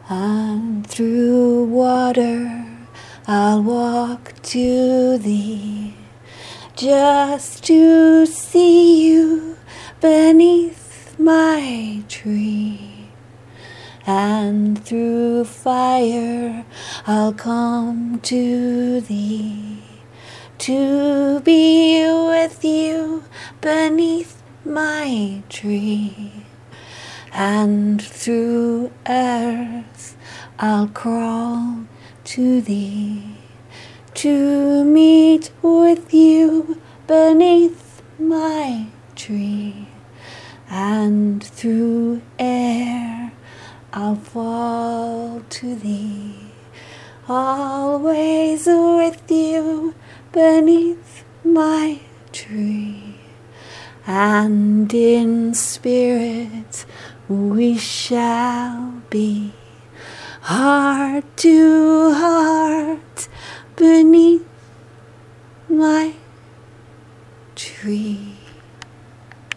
And through water I'll walk to thee, just to see you beneath my tree. And through fire I'll come to thee, to be with you beneath my tree. And through earth I'll crawl to thee, to meet with you beneath my tree. And through air I'll fall to thee, always with you beneath my tree. And in spirit we shall be, heart to heart beneath my tree.